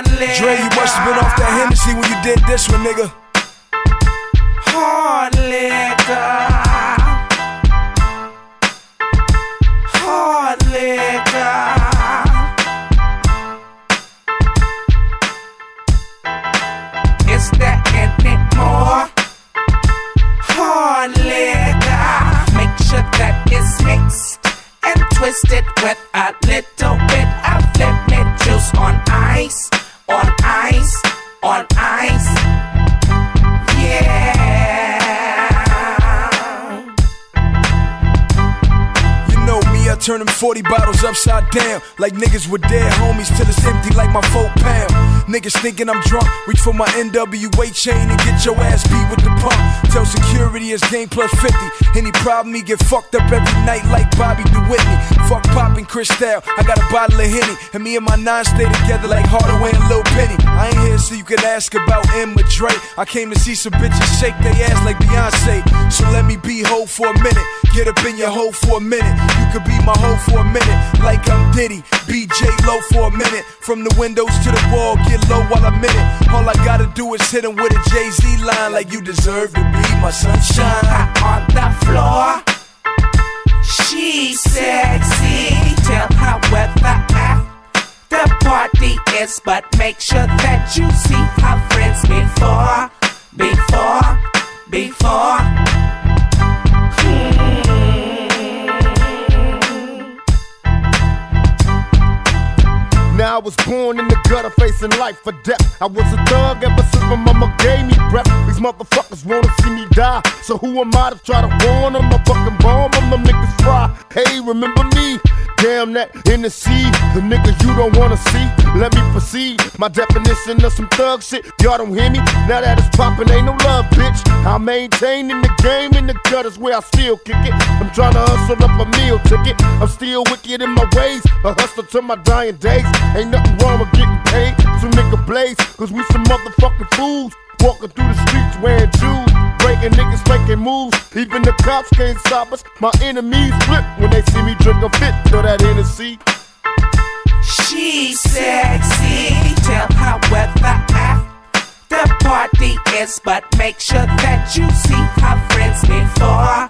Hard liquor. Dre, you must have been off that Hennessy when you did this one, nigga. Hard liquor. Hard liquor. Is there any more? Hard liquor. Make sure that it's mixed and twisted with a little bit of lemon juice on ice, on ice, on ice. Yeah. You know me, I turn them 40 bottles upside down like niggas with dead homies till it's empty like my 4 pound. Niggas thinking I'm drunk, reach for my NWA chain and get your ass beat with the pump. Tell security it's game plus 50. Any problem, he get fucked up every night like Bobby DeWhitney. Fuck poppin' Cristal, I got a bottle of Henny, and me and my nine stay together like Hardaway and Lil Penny. I ain't here so you can ask about M or Dre. I came to see some bitches shake their ass like Beyonce. So let me be hoe for a minute. Get up in your hoe for a minute. You could be my hoe for a minute, like I'm Diddy. BJ Low for a minute. From the windows to the wall, get low while I'm in it. All I gotta do is hit him with a Jay-Z line like you deserve to be my sunshine. On the floor, she's sexy. Tell her where the party is, but make sure that you see her friends before. Now I was born in the gutter facing life or death. I was a thug ever since my mama gave me breath. These motherfuckers wanna see me die, so who am I to try to warn them? I fucking bomb them, them niggas fry. Hey, remember me? Damn that in the sea, the nigga you don't wanna see. Let me proceed, my definition of some thug shit. Y'all don't hear me? Now that it's poppin', ain't no love, bitch. I maintain in the game, in the gutters where I still kick it. I'm tryna hustle up a meal ticket. I'm still wicked in my ways, a hustler to my dying days. Ain't nothing wrong with getting paid, so nigga blaze, cause we some motherfucking fools. Walking through the streets wearing shoes, breaking niggas making moves. Even the cops can't stop us. My enemies flip when they see me drink a fit. Throw that Hennessy. She's sexy. Tell her where the party is, but make sure that you see her friends before.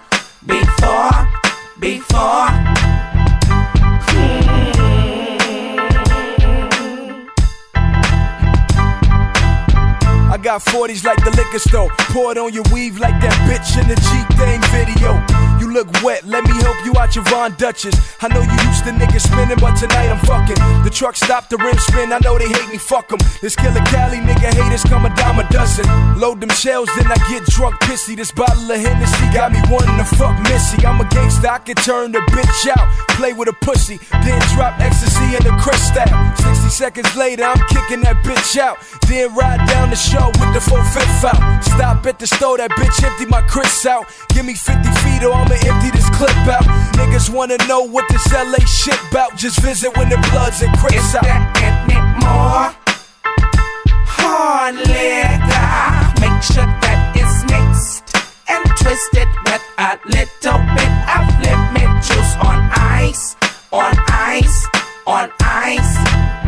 I got 40s like the liquor store. Pour it on your weave like that bitch in the G-Thing video. You look wet, let me help you out your Von Dutchess. I know you used to niggas spinning, but tonight I'm fucking. The truck stopped, the rim spin, I know they hate me, fuck 'em. This Killer Cali nigga haters come a dime a dozen. Load them shells, then I get drunk pissy. This bottle of Hennessy got me wanting to fuck Missy. I'm a gangster, I can turn the bitch out. Play with a pussy, then drop ecstasy in the crystal. 60 seconds later, I'm kicking that bitch out. Then ride down the show with the 4/5 out. Stop at the store, that bitch empty my Chris out. Give me 50 feet or I'ma empty this clip out. Niggas wanna know what this LA shit bout. Just visit when the Bloods and Crips out. Is there any more? Hard liquor. Make sure that it's mixed and twisted with a little bit of lemon juice on ice, on ice, on ice.